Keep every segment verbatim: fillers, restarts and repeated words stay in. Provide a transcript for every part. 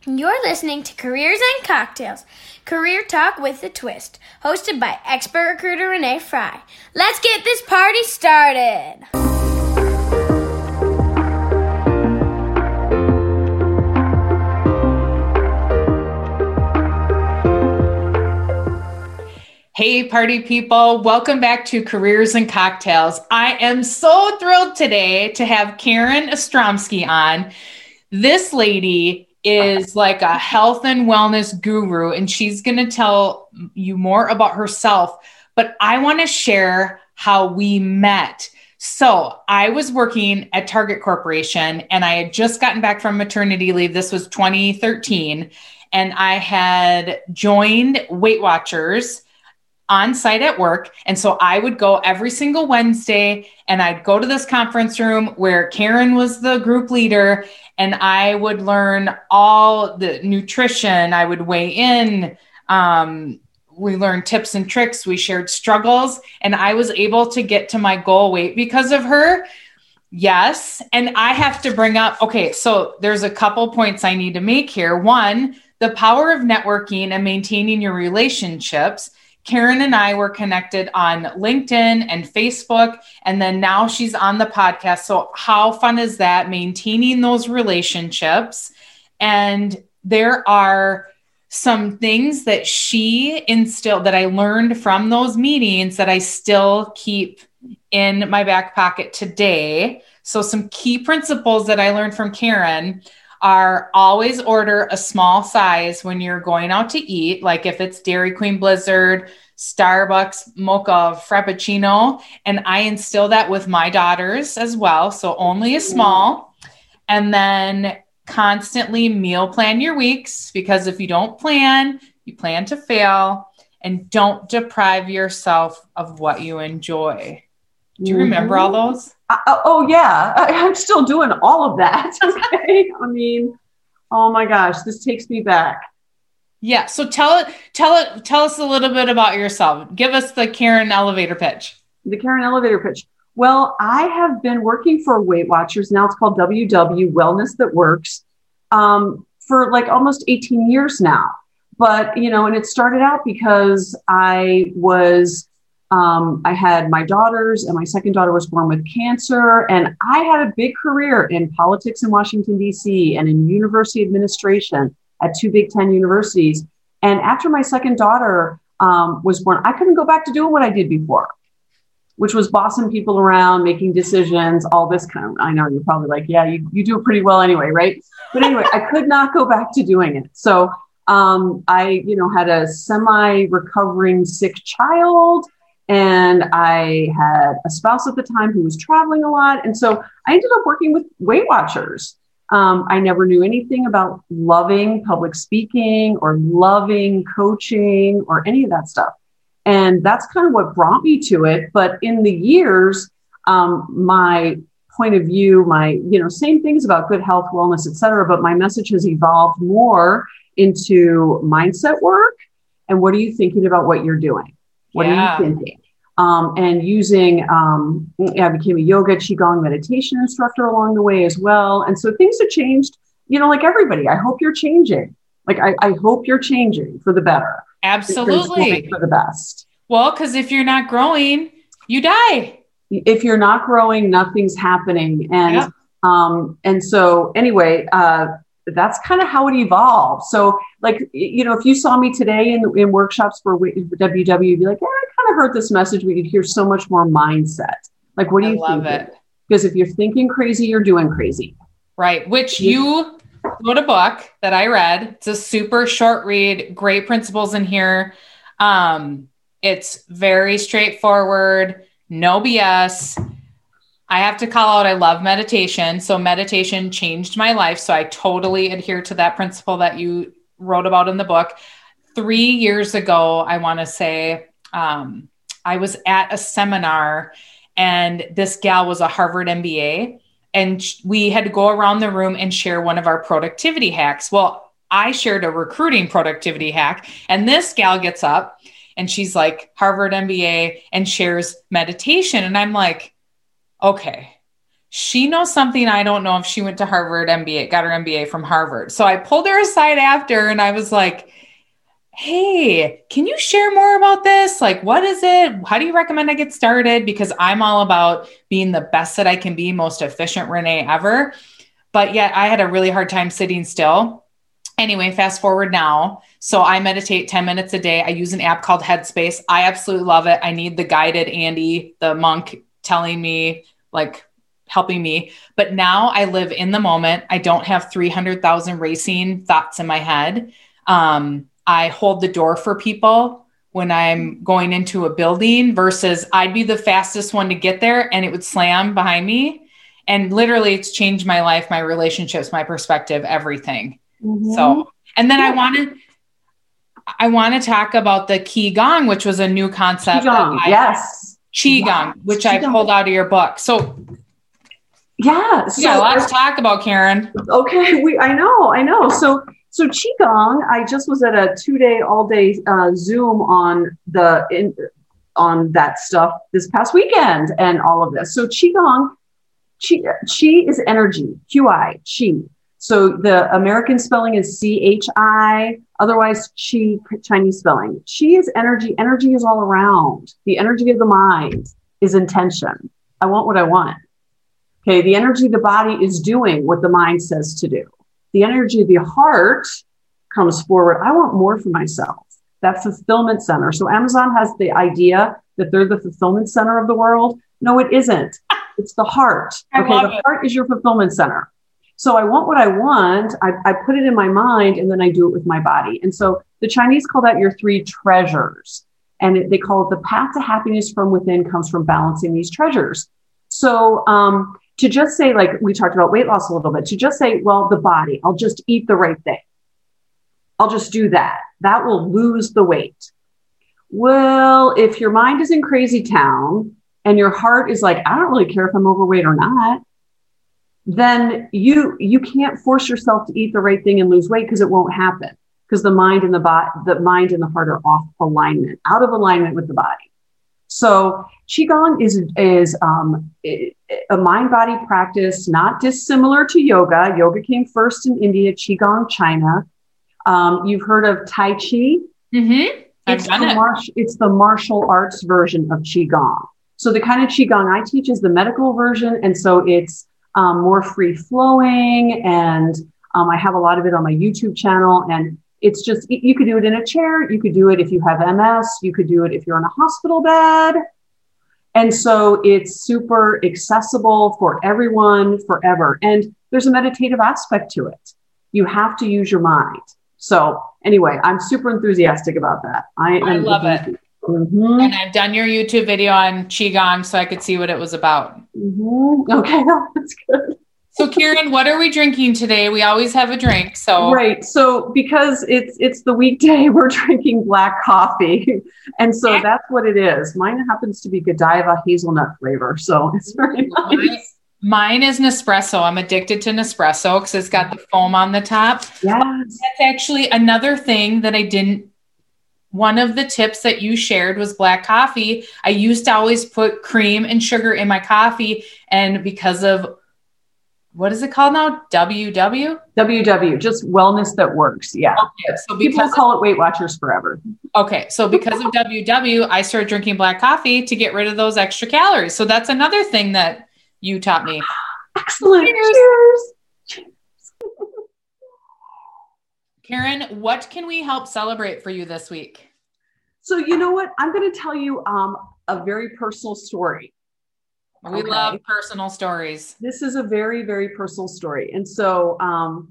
You're listening to Careers and Cocktails, career talk with a twist, hosted by expert recruiter Renee Fry. Let's get this party started. Hey, party people. Welcome back to Careers and Cocktails. I am so thrilled today to have Karen Ostromsky on. This lady is like a health and wellness guru, and she's going to tell you more about herself. But I want to share how we met. So I was working at Target Corporation, and I had just gotten back from maternity leave. This was twenty thirteen, and I had joined Weight Watchers on site at work. And so I would go every single Wednesday, and I'd go to this conference room where Karen was the group leader, and I would learn all the nutrition. I would weigh in. Um, we learned tips and tricks. We shared struggles, and I was able to get to my goal weight because of her. Yes. And I have to bring up, okay, so there's a couple points I need to make here. One, the power of networking and maintaining your relationships. Karen and I were connected on LinkedIn and Facebook, and then now she's on the podcast. So how fun is that, maintaining those relationships? And there are some things that she instilled that I learned from those meetings that I still keep in my back pocket today. So some key principles that I learned from Karen are always order a small size when you're going out to eat. Like if it's Dairy Queen Blizzard, Starbucks, Mocha, Frappuccino. And I instill that with my daughters as well. So only a small. And then constantly meal plan your weeks, because if you don't plan, you plan to fail. And don't deprive yourself of what you enjoy. Do you remember all those? Uh, oh, yeah. I, I'm still doing all of that. Okay. I mean, oh my gosh, this takes me back. Yeah. So tell it, tell it, tell us a little bit about yourself. Give us the Karen elevator pitch. The Karen elevator pitch. Well, I have been working for Weight Watchers. Now it's called W W Wellness That Works, um, for like almost eighteen years now. But, you know, and it started out because I was Um, I had my daughters, and my second daughter was born with cancer. And I had a big career in politics in Washington, D C, and in university administration at two Big Ten universities. And after my second daughter um, was born, I couldn't go back to doing what I did before, which was bossing people around, making decisions, all this kind of, I know you're probably like, yeah, you, you do it pretty well anyway, right? But anyway, I could not go back to doing it. So um, I, you know, had a semi-recovering sick child. And I had a spouse at the time who was traveling a lot. And so I ended up working with Weight Watchers. Um, I never knew anything about loving public speaking or loving coaching or any of that stuff. And that's kind of what brought me to it. But in the years, um, my point of view, my, you know, same things about good health, wellness, et cetera. But my message has evolved more into mindset work. And what are you thinking about what you're doing? What yeah. are you thinking? Um, and using, um, I became a yoga, qigong meditation instructor along the way as well. And so things have changed, you know, like everybody. I hope you're changing. Like, I, I hope you're changing for the better. Absolutely. For the best. Well, because if you're not growing, you die. If you're not growing, nothing's happening. And, yep. um, and so anyway, uh, that's kind of how it evolved. So like, you know, if you saw me today in, in workshops for W W, you'd be like, yeah, I kind of heard this message. We could hear so much more mindset. Like, what do you think? I love it. Because if you're thinking crazy, you're doing crazy. Right. Which you wrote a book that I read. It's a super short read, great principles in here. Um, it's very straightforward, no B S. I have to call out, I love meditation. So meditation changed my life. So I totally adhere to that principle that you wrote about in the book. Three years ago, I want to say, um, I was at a seminar, and this gal was a Harvard M B A, and we had to go around the room and share one of our productivity hacks. Well, I shared a recruiting productivity hack, and this gal gets up and she's like Harvard M B A and shares meditation. And I'm like, okay, she knows something I don't know if she went to Harvard M B A, got her M B A from Harvard. So I pulled her aside after and I was like, hey, can you share more about this? Like, what is it? How do you recommend I get started? Because I'm all about being the best that I can be, most efficient Renee ever. But yet I had a really hard time sitting still. Anyway, fast forward now. So I meditate ten minutes a day. I use an app called Headspace. I absolutely love it. I need the guided Andy, the monk, telling me, like, helping me. But now I live in the moment. I don't have three hundred thousand racing thoughts in my head. Um, I hold the door for people when I'm going into a building versus I'd be the fastest one to get there and it would slam behind me. And literally it's changed my life, my relationships, my perspective, everything. Mm-hmm. So, and then yeah. I wanted, I want to talk about the Qigong, which was a new concept. Qigong, I, yes. Qigong, yes. which Qigong. I pulled out of your book. So yeah, so yeah, let's talk about, Karen. Okay, we I know, I know. So so Qigong, I just was at a two-day, all-day uh, Zoom on the in, on that stuff this past weekend and all of this. So Qigong, Qi, Qi is energy, Q I, Qi. So the American spelling is C H I, otherwise Qi, Chinese spelling. Qi is energy. Energy is all around. The energy of the mind is intention. I want what I want. Okay, the energy of the body is doing what the mind says to do. The energy of the heart comes forward. I want more for myself. That fulfillment center. So Amazon has the idea that they're the fulfillment center of the world. No, it isn't. It's the heart. Okay, the heart is your fulfillment center. So I want what I want. I, I put it in my mind and then I do it with my body. And so the Chinese call that your three treasures. And it, they call it the path to happiness from within comes from balancing these treasures. So, um, to just say, like we talked about weight loss a little bit, to just say, well, the body, I'll just eat the right thing. I'll just do that. That will lose the weight. Well, if your mind is in crazy town and your heart is like, I don't really care if I'm overweight or not, then you you can't force yourself to eat the right thing and lose weight because it won't happen because the mind and the body, the mind and the heart are off alignment, out of alignment with the body. So Qigong is, is um, a mind-body practice, not dissimilar to yoga. Yoga came first in India, Qigong, China. Um, you've heard of Tai Chi? Mm-hmm. I've it's, done the it. mar- it's the martial arts version of Qigong. So the kind of Qigong I teach is the medical version. And so it's um, more free-flowing. And um, I have a lot of it on my YouTube channel. And it's just, you could do it in a chair. You could do it if you have M S. You could do it if you're in a hospital bed. And so it's super accessible for everyone forever. And there's a meditative aspect to it. You have to use your mind. So anyway, I'm super enthusiastic about that. I, I love it. Mm-hmm. And I've done your YouTube video on Qigong so I could see what it was about. Mm-hmm. Okay, that's good. So Karen, what are we drinking today? We always have a drink. So right. So because it's it's the weekday, we're drinking black coffee. And so yeah. That's what it is. Mine happens to be Godiva hazelnut flavor. So it's very nice. Mine, mine is Nespresso. I'm addicted to Nespresso because it's got the foam on the top. Yes. That's actually another thing that I didn't. One of the tips that you shared was black coffee. I used to always put cream and sugar in my coffee. And because of what is it called now? W W? W W, just wellness that works. Yeah. Okay, so people because call it Weight Watchers forever. Okay. So because of W W, I started drinking black coffee to get rid of those extra calories. So that's another thing that you taught me. Excellent. Cheers. Cheers. Karen, what can we help celebrate for you this week? So you know what? I'm going to tell you um, a very personal story. We okay. love personal stories. This is a very, very personal story. And so, um,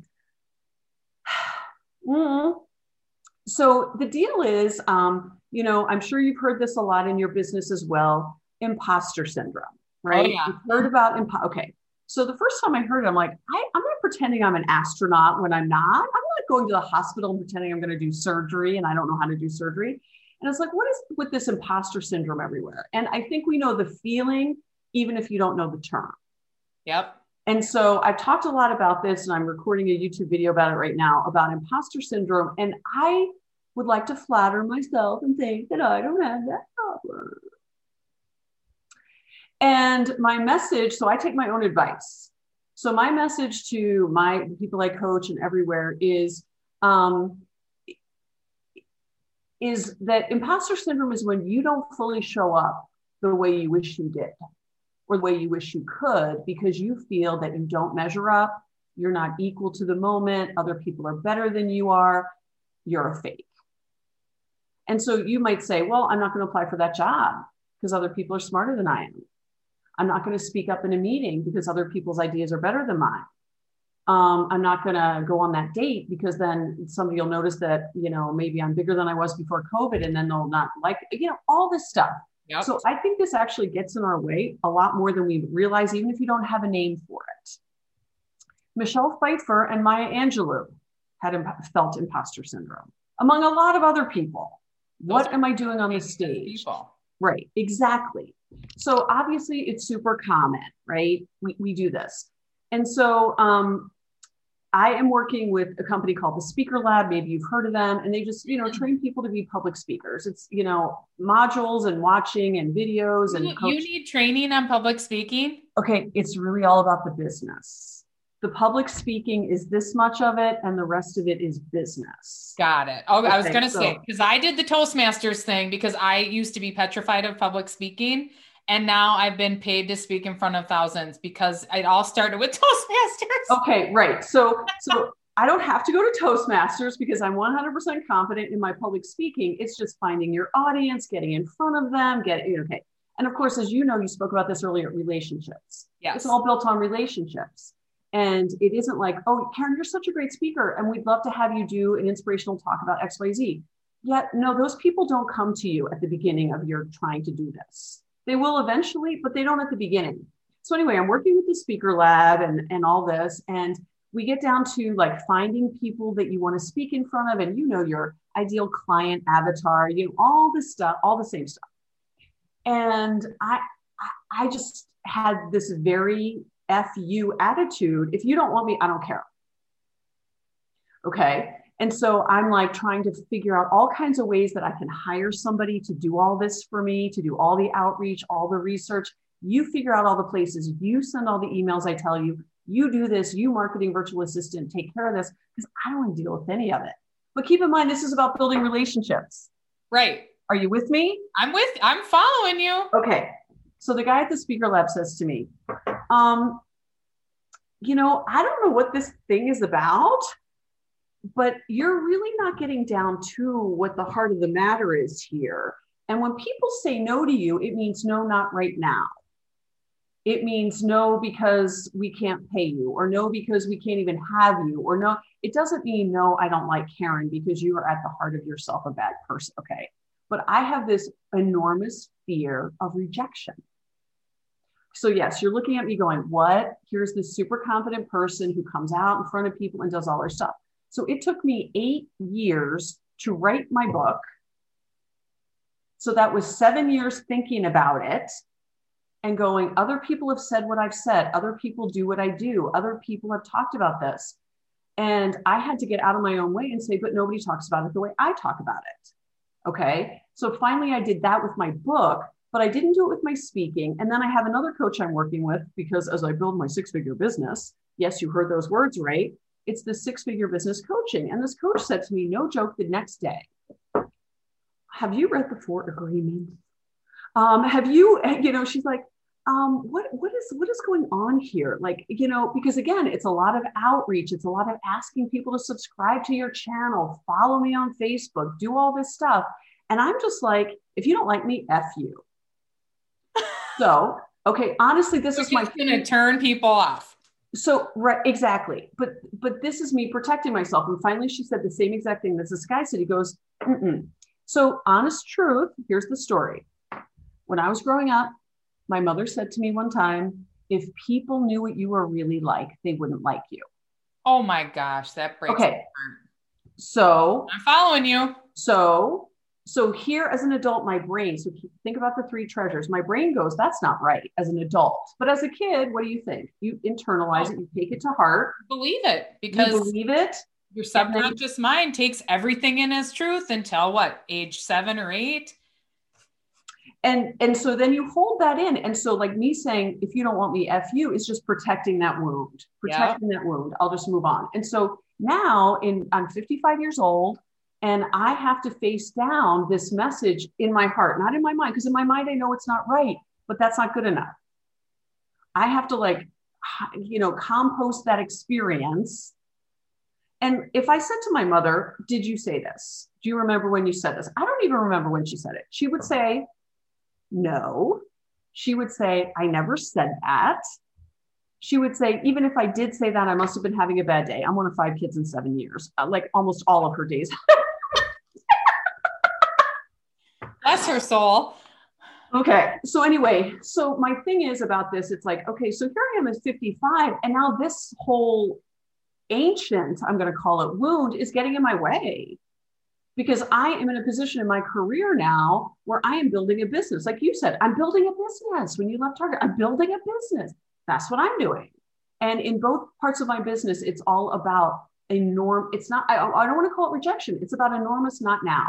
so the deal is, um, you know, I'm sure you've heard this a lot in your business as well, imposter syndrome, right? Oh, yeah. You've heard about, impo- okay. So the first time I heard it, I'm like, I, I'm not pretending I'm an astronaut when I'm not. I'm not going to the hospital and pretending I'm going to do surgery and I don't know how to do surgery. And it's like, what is with this imposter syndrome everywhere? And I think we know the feeling, even if you don't know the term. Yep. And so I've talked a lot about this and I'm recording a YouTube video about it right now about imposter syndrome. And I would like to flatter myself and think that I don't have that problem. And my message, so I take my own advice. So my message to my people I coach and everywhere is, um, is that imposter syndrome is when you don't fully show up the way you wish you did or the way you wish you could, because you feel that you don't measure up, you're not equal to the moment, other people are better than you are, you're a fake. And so you might say, well, I'm not going to apply for that job because other people are smarter than I am. I'm not going to speak up in a meeting because other people's ideas are better than mine. Um, I'm not going to go on that date because then somebody will notice that, you know, maybe I'm bigger than I was before COVID, and then they'll not like, you know, all this stuff. Yep. So I think this actually gets in our way a lot more than we realize, even if you don't have a name for it. Michelle Pfeiffer and Maya Angelou had imp- felt imposter syndrome, among a lot of other people. What am I doing on this stage? People. Right, exactly. So obviously it's super common, right? We, we do this. And so um, I am working with a company called the Speaker Lab. Maybe you've heard of them. And they just, you know, train people to be public speakers. It's, you know, modules and watching and videos. And you, you need training on public speaking? Okay, it's really all about the business. The public speaking is this much of it, and the rest of it is business. Got it. Oh, okay, I was going to so, say, because I did the Toastmasters thing because I used to be petrified of public speaking. And now I've been paid to speak in front of thousands because it all started with Toastmasters. Okay, right. So, so I don't have to go to Toastmasters because I'm one hundred percent confident in my public speaking. It's just finding your audience, getting in front of them, getting, okay. And of course, as you know, you spoke about this earlier, relationships. Yes. It's all built on relationships. And it isn't like, oh, Karen, you're such a great speaker, and we'd love to have you do an inspirational talk about X Y Z. Yet, no, those people don't come to you at the beginning of your trying to do this. They will eventually, but they don't at the beginning. So anyway, I'm working with the Speaker Lab and, and all this, and we get down to like finding people that you want to speak in front of, and you know, your ideal client avatar, you know, all this stuff, all the same stuff. And I, I just had this very F you attitude. If you don't want me, I don't care. Okay. And so I'm like trying to figure out all kinds of ways that I can hire somebody to do all this for me, to do all the outreach, all the research. You figure out all the places, you send all the emails I tell you, you do this, you marketing virtual assistant, take care of this, because I don't want to deal with any of it. But keep in mind, this is about building relationships. Right. Are you with me? I'm with, I'm following you. Okay. So the guy at the Speaker Lab says to me, um, you know, I don't know what this thing is about, but you're really not getting down to what the heart of the matter is here. And when people say no to you, it means no, not right now. It means no because we can't pay you, or no because we can't even have you, or no, it doesn't mean no, I don't like Karen because you are at the heart of yourself a bad person. Okay. But I have this enormous fear of rejection. So yes, you're looking at me going, what? Here's this super confident person who comes out in front of people and does all their stuff. So it took me eight years to write my book. So that was seven years thinking about it and going, other people have said what I've said. Other people do what I do. Other people have talked about this. And I had to get out of my own way and say, but nobody talks about it the way I talk about it. Okay. So finally I did that with my book, but I didn't do it with my speaking. And then I have another coach I'm working with because as I build my six-figure business, yes, you heard those words right. It's the six-figure business coaching. And this coach said to me, no joke, the next day, have you read the four agreements? Um, have you, you know, she's like, um, what, what is, what is going on here? Like, you know, because again, it's a lot of outreach. It's a lot of asking people to subscribe to your channel, follow me on Facebook, do all this stuff. And I'm just like, if you don't like me, F you. So, okay, honestly, this is my going to turn people off. So, right, exactly. But, but this is me protecting myself. And finally, she said the same exact thing that this guy said. He goes, mm-mm. So honest truth, here's the story. When I was growing up, my mother said to me one time, if people knew what you were really like, they wouldn't like you. Oh my gosh, that breaks okay. my heart. So I'm following you. So, so here as an adult, my brain, so think about the three treasures. My brain goes, that's not right as an adult. But as a kid, what do you think? You internalize oh. it, you take it to heart. Believe it because you believe it. Your subconscious mind takes everything in as truth until what, age seven or eight? and and so then you hold that in. And so like me saying, if you don't want me, F you, is just protecting that wound, protecting yep. that wound. I'll just move on. And so now in I'm fifty-five years old, and I have to face down this message in my heart, not in my mind, because in my mind I know it's not right, but that's not good enough. I have to like, you know, compost that experience. And if I said to my mother, did you say this? Do you remember when you said this? I don't even remember when she said it. She would say, no. She would say, I never said that. She would say, even if I did say that, I must have been having a bad day. I'm one of five kids in seven years, uh, like almost all of her days. Bless her soul. Okay. So anyway, so my thing is about this, it's like, okay, so here I am at fifty-five, and now this whole ancient, I'm going to call it, wound is getting in my way, because I am in a position in my career now where I am building a business. Like you said, I'm building a business. When you left Target, I'm building a business. That's what I'm doing. And in both parts of my business, it's all about a norm. It's not, I, I don't want to call it rejection. It's about enormous not now.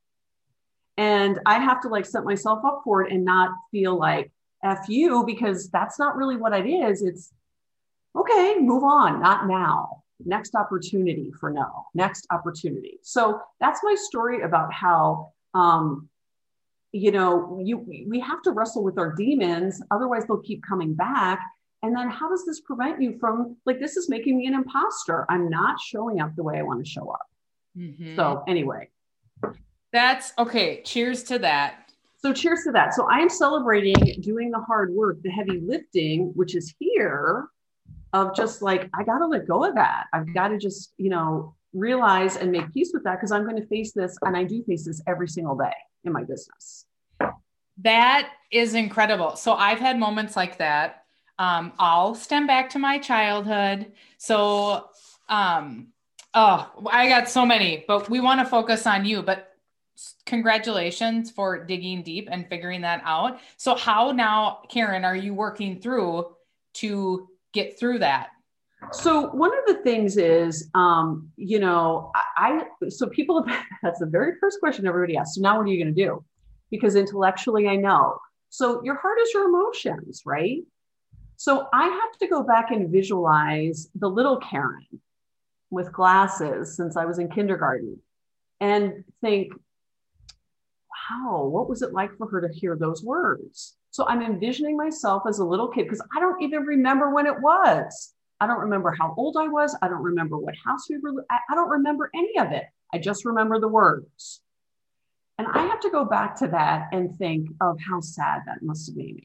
And I have to like set myself up for it and not feel like F you, because that's not really what it is. It's okay, move on, not now. Next opportunity for no, next opportunity. So that's my story about how, um, you know, you we have to wrestle with our demons. Otherwise they'll keep coming back. And then how does this prevent you from, like, this is making me an imposter. I'm not showing up the way I want to show up. Mm-hmm. So anyway. That's okay. Cheers to that. So cheers to that. So I am celebrating doing the hard work, the heavy lifting, which is here, of just like, I got to let go of that. I've got to just, you know, realize and make peace with that, because I'm going to face this. And I do face this every single day in my business. That is incredible. So I've had moments like that. Um, I'll stem back to my childhood. So, um, oh, I got so many, but we want to focus on you, but congratulations for digging deep and figuring that out. So how now, Karen, are you working through to get through that? So one of the things is, um, you know, I, I so people, that's the very first question everybody asks. So now what are you going to do? Because intellectually, I know. So your heart is your emotions, right? So I have to go back and visualize the little Karen with glasses since I was in kindergarten and think, wow, what was it like for her to hear those words? So I'm envisioning myself as a little kid, because I don't even remember when it was. I don't remember how old I was. I don't remember what house we were. I, I don't remember any of it. I just remember the words. And I have to go back to that and think of how sad that must have made me.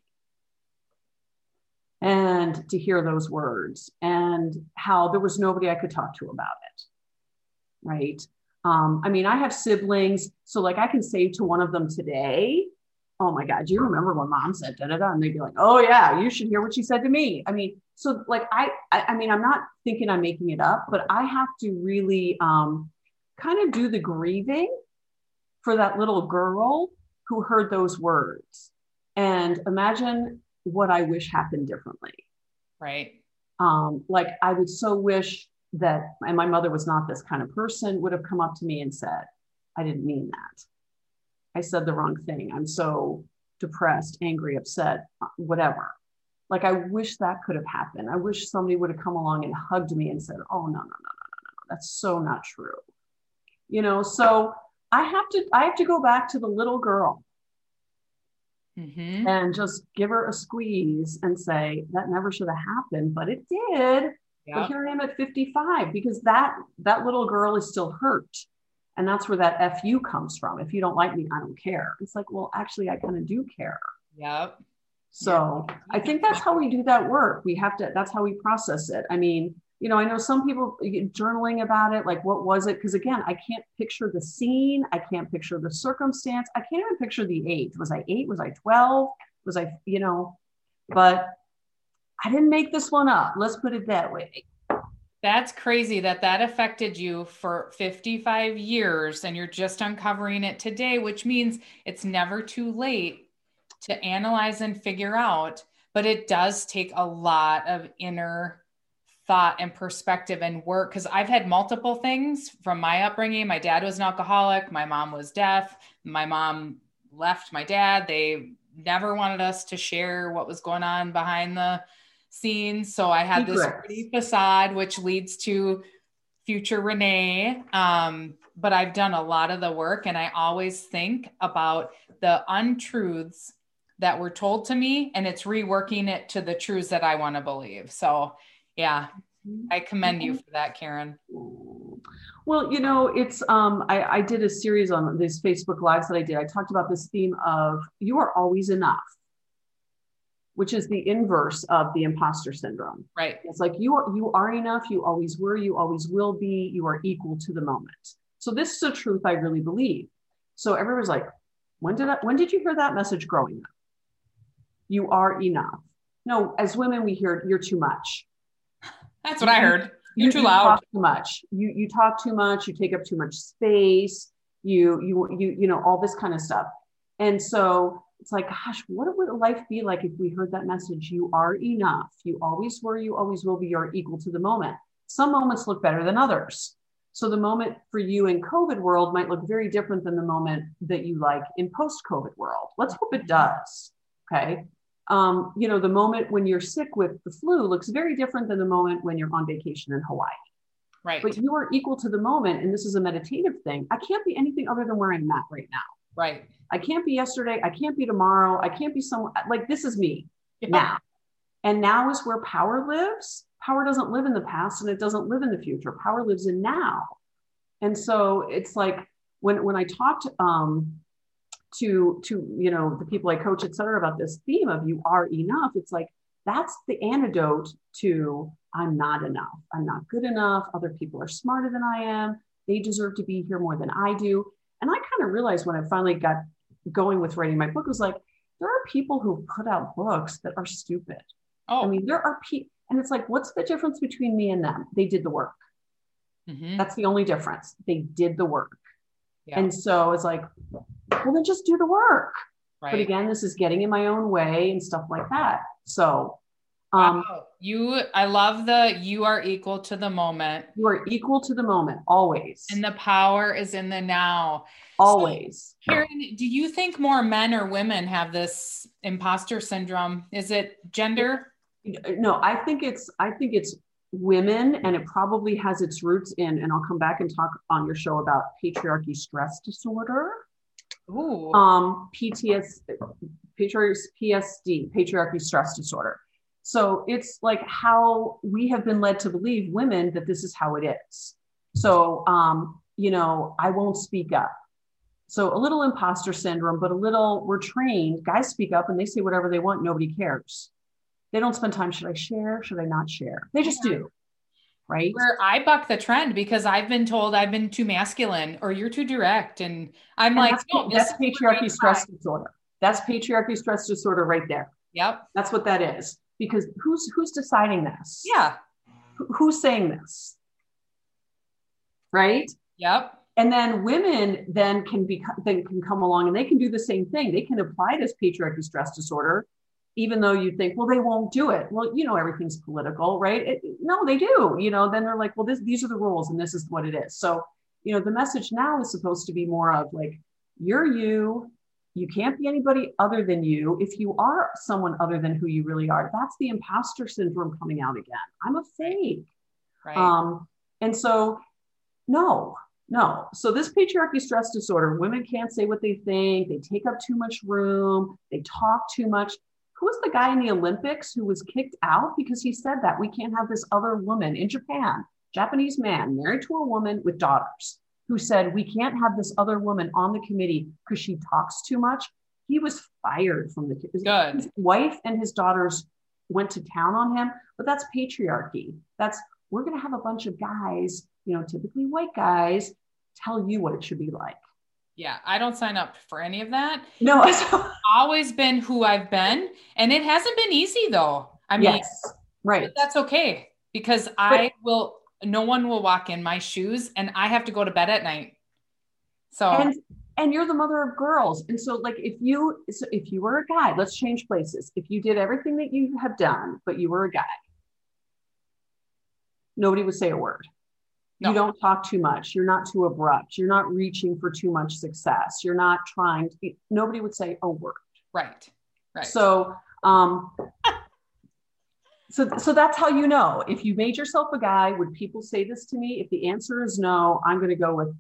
And to hear those words and how there was nobody I could talk to about it. Right. Um, I mean, I have siblings, so like I can say to one of them today, oh my God, do you remember when mom said da da da? And they'd be like, oh yeah, you should hear what she said to me. I mean, so like, I, I, I mean, I'm not thinking I'm making it up, but I have to really um, kind of do the grieving for that little girl who heard those words, and imagine what I wish happened differently. Right. Um, like I would so wish that, and my mother was not this kind of person, would have come up to me and said, I didn't mean that. I said the wrong thing. I'm so depressed, angry, upset, whatever. Like, I wish that could have happened. I wish somebody would have come along and hugged me and said, oh, no, no, no, no, no, no. That's so not true. You know, so I have to, I have to go back to the little girl mm-hmm. and just give her a squeeze and say, that never should have happened, but it did. Yep. But here I am at fifty-five, because that, that little girl is still hurt. And that's where that F you comes from. If you don't like me, I don't care. It's like, well, actually, I kind of do care. Yep. So yep. I think that's how we do that work. We have to, that's how we process it. I mean, you know, I know some people journaling about it, like, what was it? Because again, I can't picture the scene. I can't picture the circumstance. I can't even picture the age. Was I eight? Was I twelve? Was I, you know, but I didn't make this one up. Let's put it that way. That's crazy that that affected you for fifty-five years and you're just uncovering it today, which means it's never too late to analyze and figure out, but it does take a lot of inner thought and perspective and work. Cause I've had multiple things from my upbringing. My dad was an alcoholic. My mom was deaf. My mom left my dad. They never wanted us to share what was going on behind the scenes. So I had this pretty facade, which leads to future Renee. Um, but I've done a lot of the work, and I always think about the untruths that were told to me, and it's reworking it to the truths that I want to believe. So yeah, I commend you for that, Karen. Well, you know, it's, um, I, I did a series on these Facebook Lives that I did. I talked about this theme of you are always enough, which is the inverse of the imposter syndrome. Right. It's like you are, you are enough. You always were, you always will be, you are equal to the moment. So this is a truth I really believe. So everyone's like, when did I, when did you hear that message growing up? You are enough. No, as women, we hear you're too much. That's what I heard. You're you, too you loud. Talk too much. You you talk too much. You take up too much space. You you you you know all this kind of stuff. And so it's like, gosh, what would life be like if we heard that message? You are enough. You always were. You always will be. You're equal to the moment. Some moments look better than others. So the moment for you in COVID world might look very different than the moment that you like in post-COVID world. Let's hope it does. Okay. Um, you know, the moment when you're sick with the flu looks very different than the moment when you're on vacation in Hawaii. Right. But you are equal to the moment. And this is a meditative thing. I can't be anything other than where I'm at right now. Right. I can't be yesterday. I can't be tomorrow. I can't be someone like this is me yeah. now. And now is where power lives. Power doesn't live in the past and it doesn't live in the future. Power lives in now. And so it's like when, when I talked, um, to, to, you know, the people I coach, et cetera, about this theme of you are enough. It's like, that's the antidote to I'm not enough. I'm not good enough. Other people are smarter than I am. They deserve to be here more than I do. And I kind of realized when I finally got going with writing my book, it was like, there are people who put out books that are stupid. Oh, I mean, there are people, and it's like, what's the difference between me and them? They did the work. mm-hmm. That's the only difference. They did the work. Yeah. And so it's like, well, then just do the work. Right. But again, this is getting in my own way and stuff like that. So um, wow. you, I love the, you are equal to the moment. You are equal to the moment, always. And the power is in the now. Always. So, Karen, do you think more men or women have this imposter syndrome? Is it gender? No, I think it's, I think it's women, and it probably has its roots in, and I'll come back and talk on your show about patriarchy stress disorder. Ooh. Um, P T S, patriarchy, P S D, patriarchy stress disorder. So it's like how we have been led to believe, women, that this is how it is. So, um, you know, I won't speak up. So a little imposter syndrome, but a little, we're trained, guys speak up and they say whatever they want. Nobody cares. They don't spend time. Should I share? Should I not share? They just do. Right. Where I buck the trend because I've been told I've been too masculine or you're too direct. And I'm and like, that's, no, that's patriarchy stress disorder. That's patriarchy stress disorder right there. Yep. That's what that is. Because who's, who's deciding this? Yeah. Who, who's saying this? Right. Yep. And then women then can be, then can come along and they can do the same thing. They can apply this patriarchy stress disorder, even though you think, well, they won't do it. Well, you know, everything's political, right? It, no, they do. You know, then they're like, well, this, these are the rules and this is what it is. So, you know, the message now is supposed to be more of like, you're you, you can't be anybody other than you. If you are someone other than who you really are, that's the imposter syndrome coming out again. I'm a fake. Right. Um, and so, no, no. So this patriarchy stress disorder, women can't say what they think. They take up too much room. They talk too much. Who was the guy in the Olympics who was kicked out because he said that we can't have this other woman in Japan, Japanese man married to a woman with daughters, who said we can't have this other woman on the committee because she talks too much. He was fired from the Good. His wife and his daughters went to town on him, but that's patriarchy. That's, we're going to have a bunch of guys, you know, typically white guys, tell you what it should be like. Yeah, I don't sign up for any of that. No, I've always been who I've been, and it hasn't been easy though. I mean, yes, right. That's okay because I but, will. No one will walk in my shoes, and I have to go to bed at night. So and and you're the mother of girls, and so like if you so if you were a guy, let's change places. If you did everything that you have done, but you were a guy, nobody would say a word. No. You don't talk too much. You're not too abrupt. You're not reaching for too much success. You're not trying to be, nobody would say a word. Right. Right. So, um, so, so that's how you know. If you made yourself a guy, would people say this to me? If the answer is no, I'm going to go with.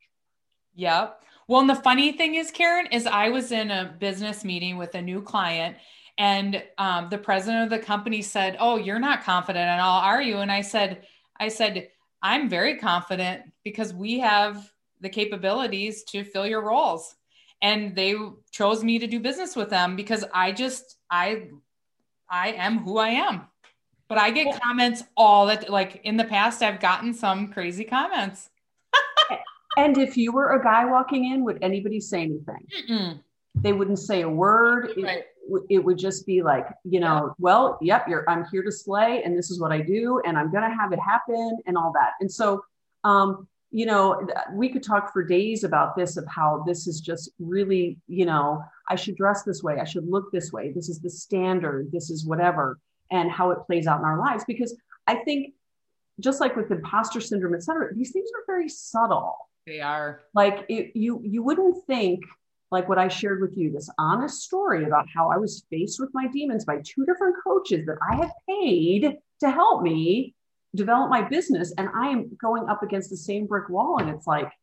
Yep. Well, and the funny thing is, Karen, is I was in a business meeting with a new client, and um, the president of the company said, "Oh, you're not confident at all, are you?" And I said, "I said I'm very confident because we have the capabilities to fill your roles." And they chose me to do business with them because I just, I, I am who I am. But I get comments all that, like in the past, I've gotten some crazy comments. And if you were a guy walking in, would anybody say anything? Mm-mm. They wouldn't say a word. Right. It, it would just be like, you know, yeah. well, yep, you're, I'm here to slay, and this is what I do, and I'm going to have it happen and all that. And so, um, you know, we could talk for days about this, of how this is just really, you know, I should dress this way. I should look this way. This is the standard. This is whatever, and how it plays out in our lives. Because I think just like with imposter syndrome, et cetera, these things are very subtle. They are. Like it, you, you wouldn't think, like what I shared with you, this honest story about how I was faced with my demons by two different coaches that I had paid to help me develop my business. And I am going up against the same brick wall. And it's like,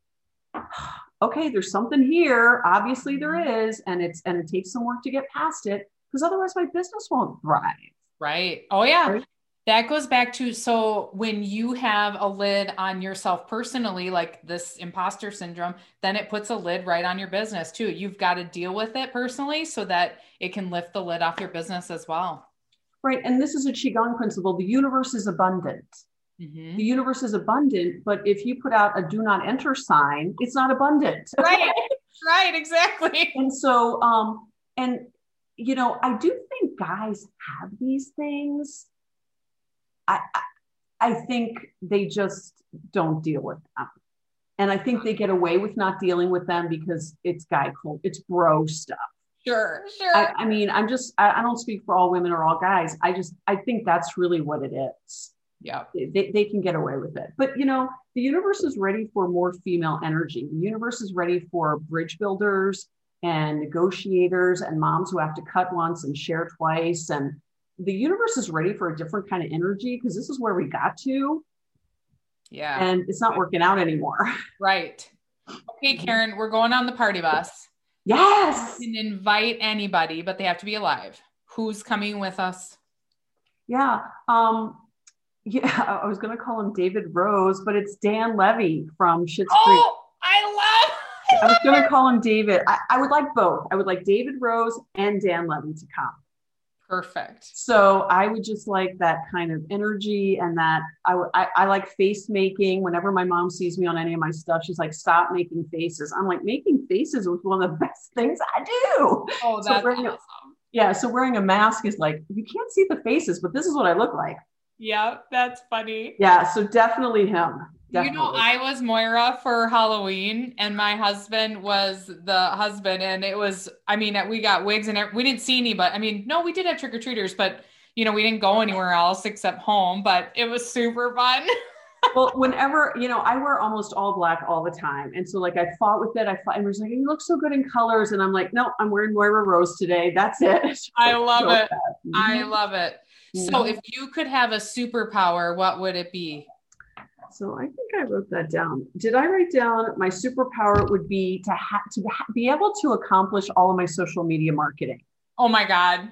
okay, there's something here. Obviously there is. And it's, and it takes some work to get past it, because otherwise my business won't thrive. Right. Oh yeah. Right? That goes back to, so when you have a lid on yourself personally, like this imposter syndrome, then it puts a lid right on your business too. You've got to deal with it personally so that it can lift the lid off your business as well. Right. And this is a Qigong principle. The universe is abundant. Mm-hmm. The universe is abundant, but if you put out a do not enter sign, it's not abundant. Right. Right. Exactly. And so, um, and, you know, I do think guys have these things. I, I, I think they just don't deal with them. And I think they get away with not dealing with them because it's guy cult, it's bro stuff. Sure, sure. I, I mean, I'm just, I, I don't speak for all women or all guys. I just, I think that's really what it is. Yeah. They, they can get away with it. But, you know, the universe is ready for more female energy. The universe is ready for bridge builders and negotiators and moms who have to cut once and share twice. And the universe is ready for a different kind of energy, because this is where we got to. Yeah. And it's not working out anymore. Right. Okay, Karen, we're going on the party bus. Yes. You can invite anybody, but they have to be alive. Who's coming with us? Yeah. Um, yeah. I was going to call him David Rose, but it's Dan Levy from Schitt's Creek. Oh, I love, I I was love going to call him David. I, I would like both. I would like David Rose and Dan Levy to come. Perfect. So I would just like that kind of energy, and that I, I, I like face making. Whenever my mom sees me on any of my stuff, she's like, stop making faces. I'm like, making faces was one of the best things I do. Oh, that's so awesome. A, yeah. So wearing a mask is like, you can't see the faces, but this is what I look like. Yeah, that's funny. Yeah. So definitely him. Definitely. You know, I was Moira for Halloween, and my husband was the husband. And it was, I mean, we got wigs and we didn't see any, but I mean, no, we did have trick-or-treaters, but you know, we didn't go anywhere else except home, but it was super fun. Well, whenever, you know, I wear almost all black all the time. And so like I fought with it. I fought and was like, you look so good in colors. And I'm like, no, I'm wearing Moira Rose today. That's it. I love so it. mm-hmm. I love it. Mm-hmm. So if you could have a superpower, what would it be? So I think I wrote that down. Did I write down my superpower would be to have to ha- be able to accomplish all of my social media marketing? Oh my God.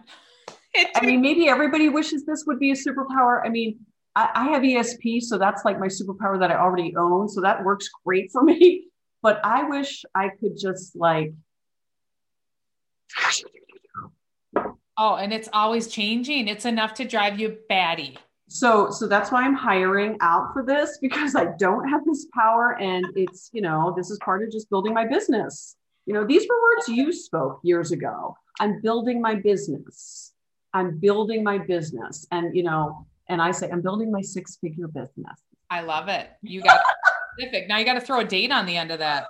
I mean, maybe everybody wishes this would be a superpower. I mean, I, I have E S P, so that's like my superpower that I already own. So that works great for me. But I wish I could just like. Oh, and it's always changing. It's enough to drive you batty. So, so that's why I'm hiring out for this, because I don't have this power, and it's, you know, this is part of just building my business. You know, these were words you spoke years ago. I'm building my business. I'm building my business. And, you know, and I say, I'm building my six figure business. I love it. You got specific. Now you got to throw a date on the end of that.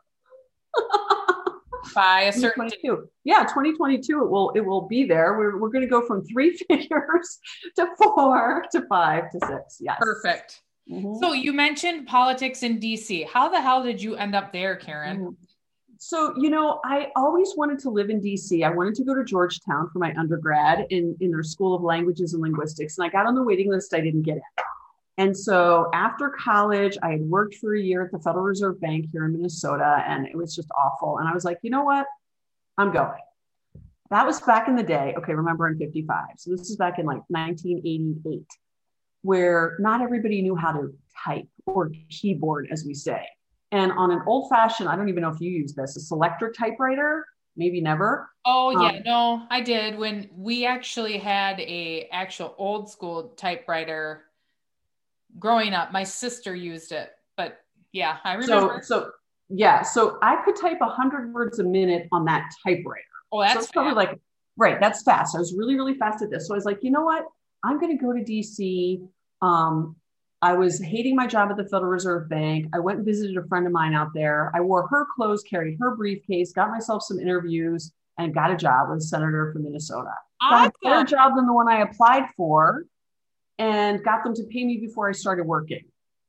By a certain twenty-two. Yeah, twenty twenty-two, it will, it will be there. We're, we're going to go from three figures to four to five to six. Yes. Perfect. Mm-hmm. So you mentioned politics in D C. How the hell did you end up there, Karen? Mm-hmm. So, you know, I always wanted to live in D C. I wanted to go to Georgetown for my undergrad in, in their School of Languages and Linguistics. And I got on the waiting list. I didn't get it. And so after college, I had worked for a year at the Federal Reserve Bank here in Minnesota, and it was just awful. And I was like, you know what? I'm going. That was back in the day. Okay, remember, I'm fifty-five. So this is back in like nineteen eighty-eight, where not everybody knew how to type or keyboard, as we say. And on an old fashioned, I don't even know if you use this, a selector typewriter, maybe never. Oh yeah, Um, no, I did when we actually had a actual old school typewriter growing up. My sister used it, but yeah, I remember. so, so yeah, so I could type a hundred words a minute on that typewriter. Oh, So that's it's probably fast. like, right, that's fast. I was really, really fast at this. So I was like, you know what? I'm going to go to D C. Um, I was hating my job at the Federal Reserve Bank. I went and visited a friend of mine out there. I wore her clothes, carried her briefcase, got myself some interviews, and got a job as a senator from Minnesota. Got a better Awesome. job than the one I applied for, and got them to pay me before I started working.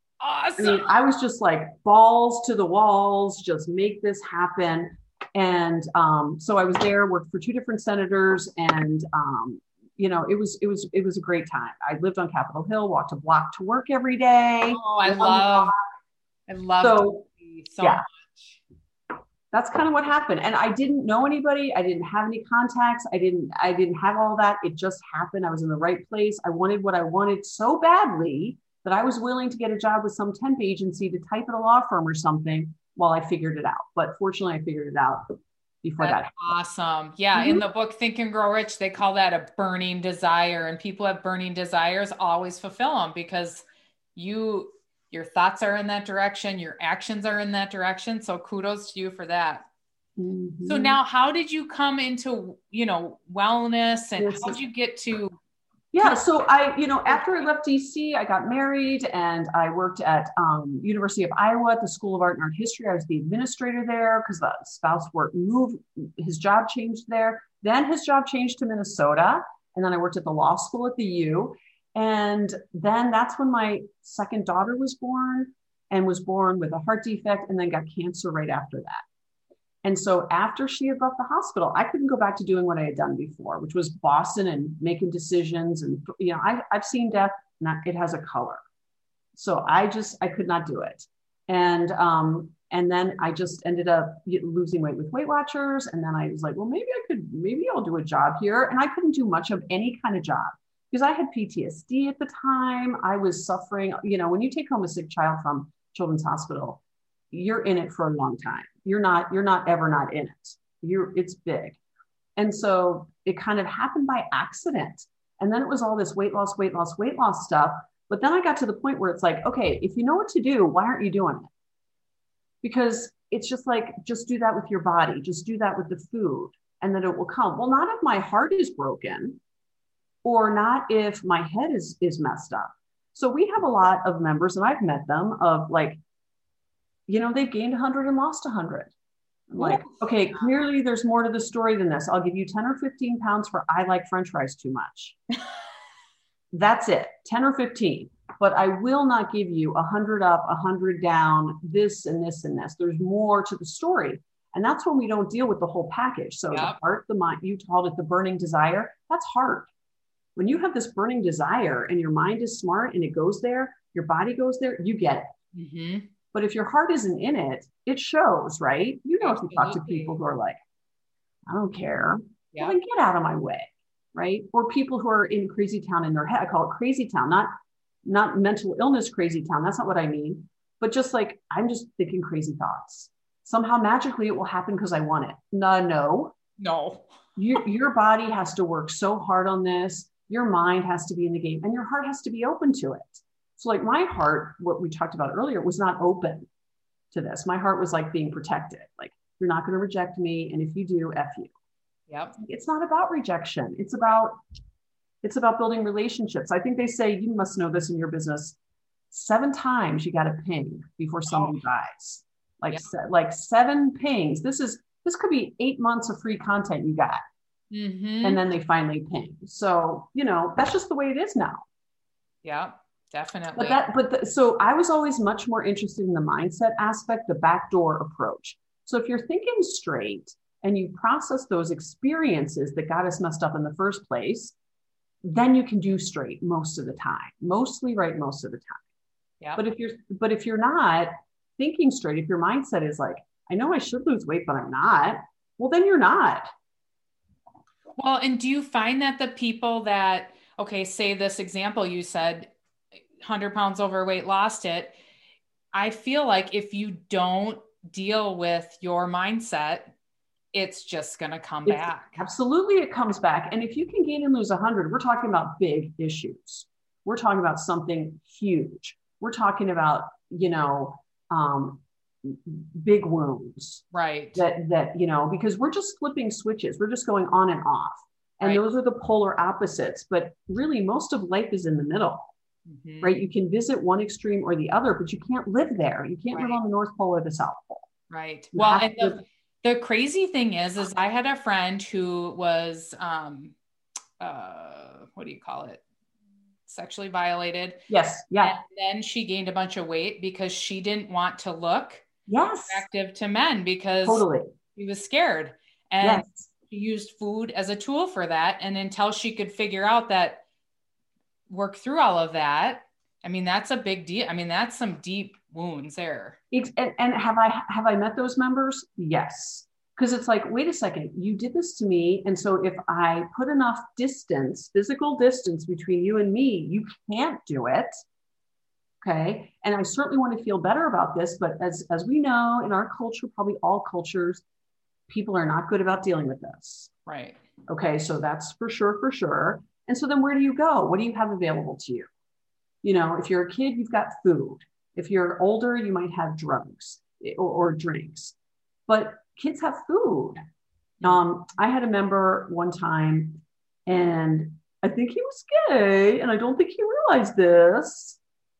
I mean, Awesome. I was just like balls to the walls, just make this happen. And um, so I was there, worked for two different senators, and um, you know, it was it was it was a great time. I lived on Capitol Hill, walked a block to work every day. Oh, I One love, block. I love So D C so yeah, much. that's kind of what happened. And I didn't know anybody. I didn't have any contacts. I didn't I didn't have all that. It just happened. I was in the right place. I wanted what I wanted so badly that I was willing to get a job with some temp agency to type at a law firm or something while I figured it out. But fortunately, I figured it out before That's that. awesome. Yeah, in Mhm. the book Think and Grow Rich, they call that a burning desire, and people have burning desires, always fulfill them because you your thoughts are in that direction, your actions are in that direction. So kudos to you for that. So Mhm. now how did you come into, you know, wellness and Yes. how did you get to Yeah, so I, you know, after I left D C, I got married and I worked at um, University of Iowa at the School of Art and Art History. I was the administrator there because the spouse worked, moved, his job changed there. Then his job changed to Minnesota. And then I worked at the law school at the U. And then that's when my second daughter was born and was born with a heart defect and then got cancer right after that. And so after she had left the hospital, I couldn't go back to doing what I had done before, which was bossing and making decisions. And, you know, I, I've seen death, not, it has a color. So I just, I could not do it. And, um, and then I just ended up losing weight with Weight Watchers. And then I was like, well, maybe I could, maybe I'll do a job here. And I couldn't do much of any kind of job because I had P T S D at the time. I was suffering, you know, when you take home a sick child from Children's Hospital, you're in it for a long time. You're not, you're not ever not in it. You're, it's big. And so it kind of happened by accident. And then it was all this weight loss, weight loss, weight loss stuff. But then I got to the point where it's like, okay, if you know what to do, why aren't you doing it? Because it's just like, just do that with your body. Just do that with the food and then it will come. Well, not if my heart is broken or not if my head is, is messed up. So we have a lot of members and I've met them of like, you know, they've gained one hundred and lost one hundred. I'm like, okay, clearly there's more to the story than this. I'll give you ten or fifteen pounds for I like French fries too much. That's it, ten or fifteen. But I will not give you one hundred up, one hundred down, this and this and this. There's more to the story. And that's when we don't deal with the whole package. So Yep. the heart, the mind, you called it the burning desire. That's hard. When you have this burning desire and your mind is smart and it goes there, your body goes there, you get it. Mm-hmm. But if your heart isn't in it, it shows, right? You know, if you talk to Absolutely. people who are like, I don't care, Yeah. well, then get out of my way, right? Or people who are in crazy town in their head. I call it crazy town, not not mental illness crazy town. That's not what I mean. But just like, I'm just thinking crazy thoughts. Somehow magically it will happen because I want it. No, no. No. Your, your body has to work so hard on this. Your mind has to be in the game and your heart has to be open to it. So like my heart, what we talked about earlier, was not open to this. My heart was like being protected. Like, you're not going to reject me. And if you do, F you. Yep. It's not about rejection. It's about, it's about building relationships. I think they say, you must know this in your business, seven times you got to ping before someone Oh. dies. Like, Yeah. se- like seven pings. This is, this could be eight months of free content you got. Mm-hmm. And then they finally ping. So, you know, that's just the way it is now. Yeah, definitely. But that, but the, so I was always much more interested in the mindset aspect, the backdoor approach. So if you're thinking straight and you process those experiences that got us messed up in the first place, then you can do straight most of the time, mostly right most of the time. Yeah. But if you're, but if you're not thinking straight, if your mindset is like, I know I should lose weight, but I'm not, well, then you're not. Well, and do you find that the people that, okay, say this example, you said one hundred pounds overweight, lost it. I feel like if you don't deal with your mindset, it's just going to come It's, back. Absolutely. It comes back. And if you can gain and lose a hundred, we're talking about big issues. We're talking about something huge. We're talking about, you know, um, big wounds, right? That, that, you know, because we're just flipping switches. We're just going on and off. And right. Those are the polar opposites, but really most of life is in the middle, mm-hmm. right? You can visit one extreme or the other, but you can't live there. You can't right. live on the North Pole or the South Pole. Right. You well, and the, the crazy thing is, is I had a friend who was, um, uh, what do you call it? Sexually violated. Yes. Yeah. And then she gained a bunch of weight because she didn't want to look yes. attractive to men because totally. She was scared. And yes. she used food as a tool for that. And until she could figure out that, work through all of that, I mean, that's a big deal. I mean, that's some deep wounds there. And, and have I, have I met those members? Yes. Because it's like, wait a second, you did this to me. And so if I put enough distance, physical distance between you and me, you can't do it. Okay. And I certainly want to feel better about this. But as, as we know in our culture, probably all cultures, people are not good about dealing with this. Right. Okay. So that's for sure, for sure. And so then where do you go? What do you have available to you? You know, if you're a kid, you've got food. If you're older, you might have drugs or, or drinks. But kids have food. Um, I had a member one time, and I think he was gay, and I don't think he realized this.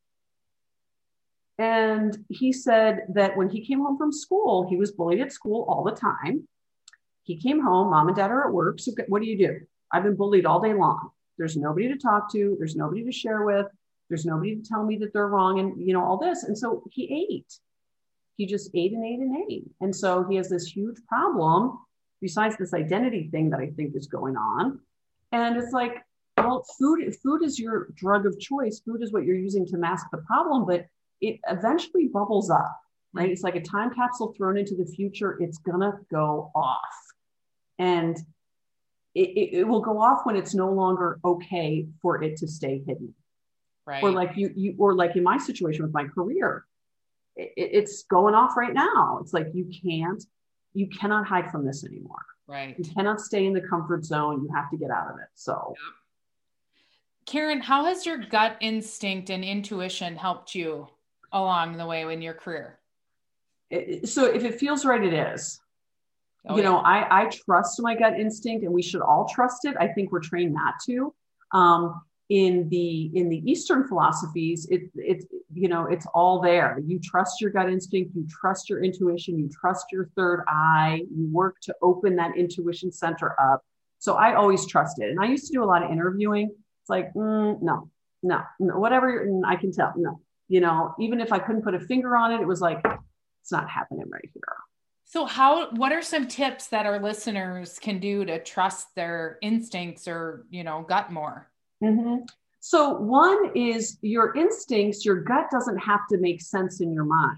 And he said that when he came home from school, he was bullied at school all the time. He came home, mom and dad are at work. So what do you do? I've been bullied all day long. There's nobody to talk to. There's nobody to share with. There's nobody to tell me that they're wrong, and you know all this. And so he ate. He just ate and ate and ate. And so he has this huge problem besides this identity thing that I think is going on. And it's like, well, food, food is your drug of choice. Food is what you're using to mask the problem, but it eventually bubbles up, right? It's like a time capsule thrown into the future. It's gonna go off. And it, it, it will go off when it's no longer okay for it to stay hidden. Right. Or like you, you, or like in my situation with my career, it's going off right now. It's like, you can't, you cannot hide from this anymore. Right. You cannot stay in the comfort zone. You have to get out of it. So, yep. Karen, how has your gut instinct and intuition helped you along the way in your career? It, so if it feels right, it is. Oh, you yeah. know, I, I trust my gut instinct, and we should all trust it. I think we're trained not to. Um, in the, in the Eastern philosophies, it, it's, you know, it's all there. You trust your gut instinct, you trust your intuition, you trust your third eye, you work to open that intuition center up. So I always trust it. And I used to do a lot of interviewing. It's like, mm, no, no, no, whatever I can tell. No, you know, even if I couldn't put a finger on it, it was like, it's not happening right here. So how, what are some tips that our listeners can do to trust their instincts or, you know, gut more? Mm-hmm. So one is your instincts, your gut doesn't have to make sense in your mind.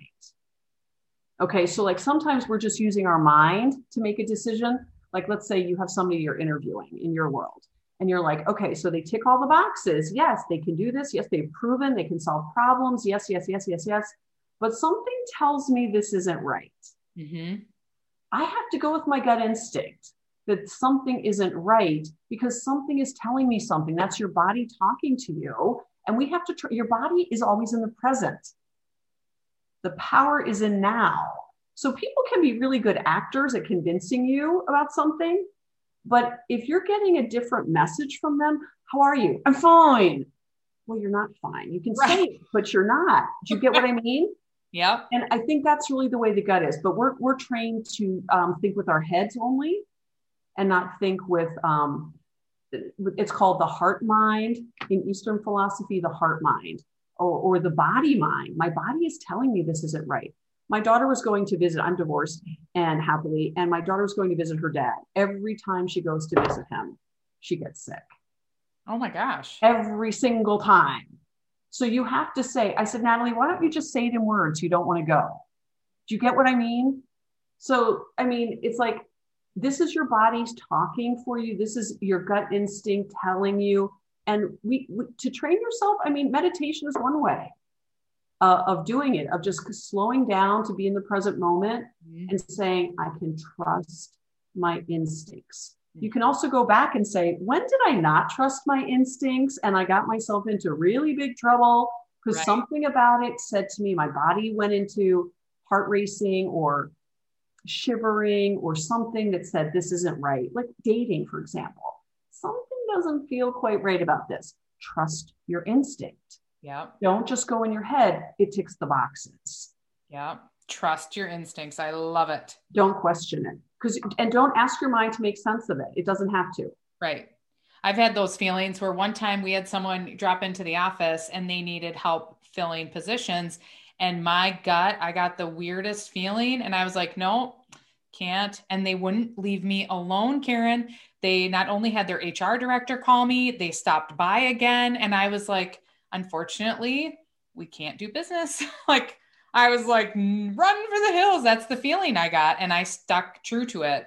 Okay. So like sometimes we're just using our mind to make a decision. Like, let's say you have somebody you're interviewing in your world and you're like, okay, so they tick all the boxes. Yes, they can do this. Yes, they've proven they can solve problems. Yes, yes, yes, yes, yes. But something tells me this isn't right. Mm-hmm. I have to go with my gut instinct that something isn't right because something is telling me something. That's your body talking to you. And we have to, tr- your body is always in the present. The power is in now. So people can be really good actors at convincing you about something. But if you're getting a different message from them, how are you? I'm fine. Well, you're not fine. You can right. say it, but you're not. Do you get what I mean? Yeah. And I think that's really the way the gut is. But we're we're trained to um, think with our heads only and not think with, um, it's called the heart mind in Eastern philosophy, the heart mind or, or the body mind. My body is telling me this isn't right. My daughter was going to visit, I'm divorced and happily, and my daughter was going to visit her dad. Every time she goes to visit him, she gets sick. Oh my gosh. Every single time. So you have to say, I said, Natalie, why don't you just say it in words you don't want to go? Do you get what I mean? So, I mean, it's like, this is your body's talking for you. This is your gut instinct telling you. And we, we to train yourself, I mean, meditation is one way uh, of doing it, of just slowing down to be in the present moment mm-hmm. and saying, I can trust my instincts. Mm-hmm. You can also go back and say, when did I not trust my instincts? And I got myself into really big trouble because right. something about it said to me, my body went into heart racing or shivering or something that said, this isn't right. Like dating, for example, something doesn't feel quite right about this. Trust your instinct. Yeah. Don't just go in your head. It ticks the boxes. Yeah. Trust your instincts. I love it. Don't question it. Because, and don't ask your mind to make sense of it. It doesn't have to. Right. I've had those feelings where one time we had someone drop into the office and they needed help filling positions. And my gut, I got the weirdest feeling. And I was like, no, can't. And they wouldn't leave me alone, Karen. They not only had their H R director call me, they stopped by again. And I was like, unfortunately, we can't do business. Like, I was like, run for the hills. That's the feeling I got. And I stuck true to it.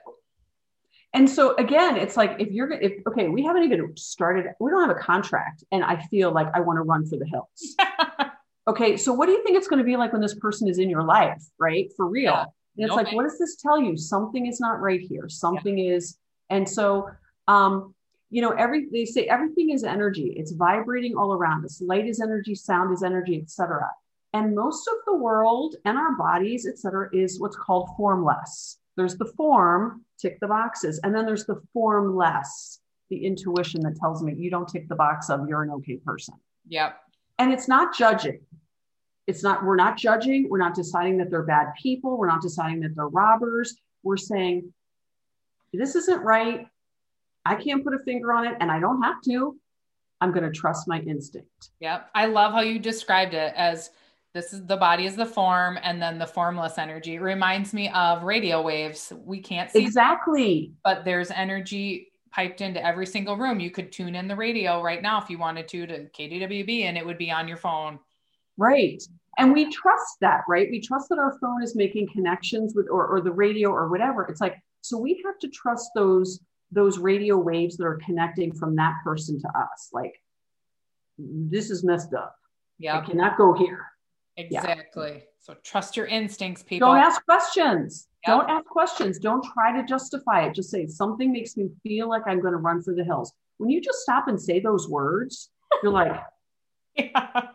And so again, it's like, if you're, if, okay, we haven't even started, we don't have a contract. And I feel like I want to run for the hills. Okay, so what do you think it's going to be like when this person is in your life, right? For real. Yeah. And it's okay. Like, what does this tell you? Something is not right here. Something yeah. is, and so, um, you know, every they say everything is energy. It's vibrating all around us. Light is energy, sound is energy, et cetera. And most of the world and our bodies, et cetera, is what's called formless. There's the form, tick the boxes, and then there's the formless, the intuition that tells me you don't tick the box of you're an okay person. Yep. And it's not judging. It's not, we're not judging. We're not deciding that they're bad people. We're not deciding that they're robbers. We're saying, this isn't right. I can't put a finger on it and I don't have to. I'm going to trust my instinct. Yep. I love how you described it as this is the body is the form and then the formless energy. It reminds me of radio waves. We can't see exactly, them, but there's energy piped into every single room. You could tune in the radio right now if you wanted to, to K D W B and it would be on your phone. Right. And we trust that, right? We trust that our phone is making connections with, or, or the radio or whatever. It's like, so we have to trust those, those radio waves that are connecting from that person to us. Like, this is messed up. Yeah. I cannot go here. Exactly. Yeah. So trust your instincts, people. Don't ask questions. Yep. Don't ask questions. Don't try to justify it. Just say something makes me feel like I'm going to run for the hills. When you just stop and say those words, you're like, yeah.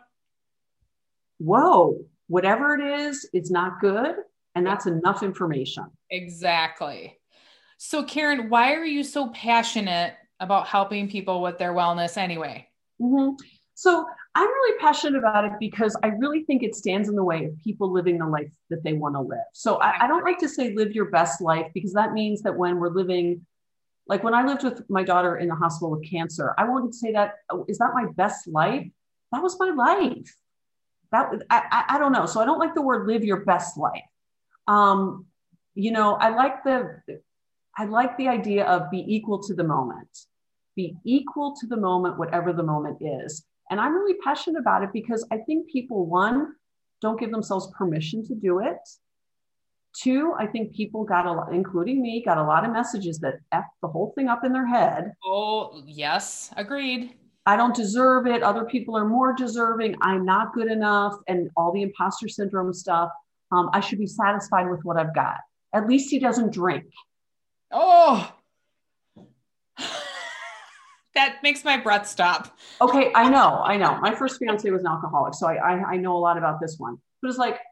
Whoa, whatever it is, it's not good. And that's enough information. Exactly. So Karen, why are you so passionate about helping people with their wellness anyway? Mm-hmm. So I'm really passionate about it because I really think it stands in the way of people living the life that they want to live. So I, I don't like to say live your best life because that means that when we're living, like when I lived with my daughter in the hospital with cancer, I wouldn't say that, oh, is that my best life? That was my life. That I, I, I don't know. So I don't like the word live your best life. Um, you know, I like the, I like the idea of be equal to the moment, be equal to the moment, whatever the moment is. And I'm really passionate about it because I think people, one, don't give themselves permission to do it. Two, I think people got a lot, including me, got a lot of messages that F the whole thing up in their head. Oh, yes. Agreed. I don't deserve it. Other people are more deserving. I'm not good enough. And all the imposter syndrome stuff. Um, I should be satisfied with what I've got. At least he doesn't drink. Oh, that makes my breath stop. Okay. I know. I know. My first fiance was an alcoholic. So I, I, I know a lot about this one, but it's like,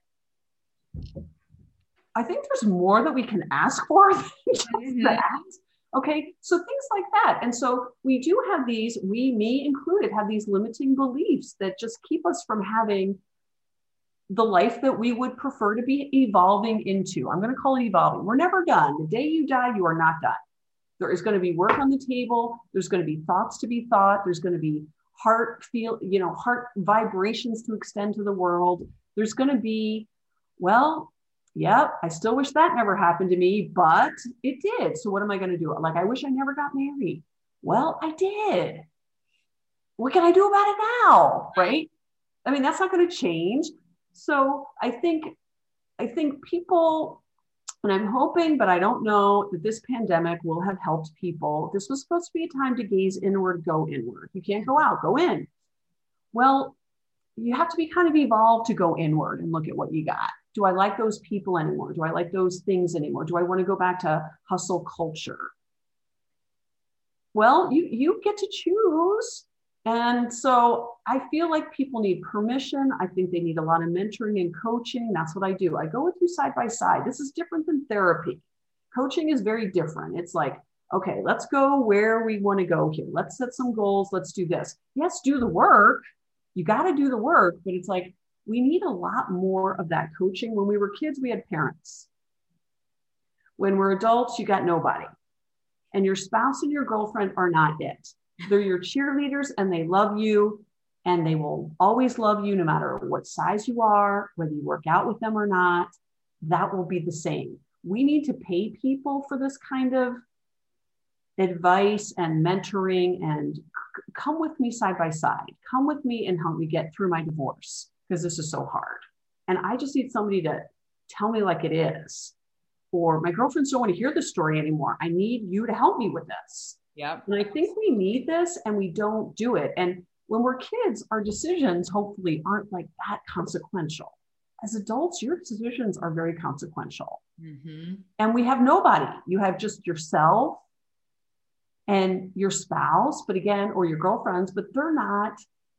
I think there's more that we can ask for than just mm-hmm. that. Okay. So things like that. And so we do have these, we, me included, have these limiting beliefs that just keep us from having the life that we would prefer to be evolving into. I'm going to call it evolving. We're never done. The day you die, you are not done. There is going to be work on the table. There's going to be thoughts to be thought. There's going to be heart feel, you know, heart vibrations to extend to the world. There's going to be, well, Yep. I still wish that never happened to me, but it did. So what am I going to do? Like, I wish I never got married. Well, I did. What can I do about it now? Right. I mean, that's not going to change. So I think, I think people, and I'm hoping, but I don't know, that this pandemic will have helped people. This was supposed to be a time to gaze inward, go inward. You can't go out, go in. Well, you have to be kind of evolved to go inward and look at what you got. Do I like those people anymore? Do I like those things anymore? Do I want to go back to hustle culture? Well, you, you get to choose. And so I feel like people need permission. I think they need a lot of mentoring and coaching. That's what I do. I go with you side by side. This is different than therapy. Coaching is very different. It's like, okay, let's go where we want to go here. Let's set some goals. Let's do this. Yes, do the work. You got to do the work, but it's like, we need a lot more of that coaching. When we were kids, we had parents. When we're adults, you got nobody. And your spouse and your girlfriend are not it. They're your cheerleaders and they love you and they will always love you no matter what size you are, whether you work out with them or not. That will be the same. We need to pay people for this kind of advice and mentoring, and c- come with me side by side. Come with me and help me get through my divorce, because this is so hard. And I just need somebody to tell me like it is. Or my girlfriends don't want to hear the story anymore. I need you to help me with this. Yep. And I think we need this and we don't do it. And when we're kids, our decisions hopefully aren't like that consequential. As adults, your decisions are very consequential. Mm-hmm. And we have nobody. You have just yourself and your spouse, but again, or your girlfriends, but they're not,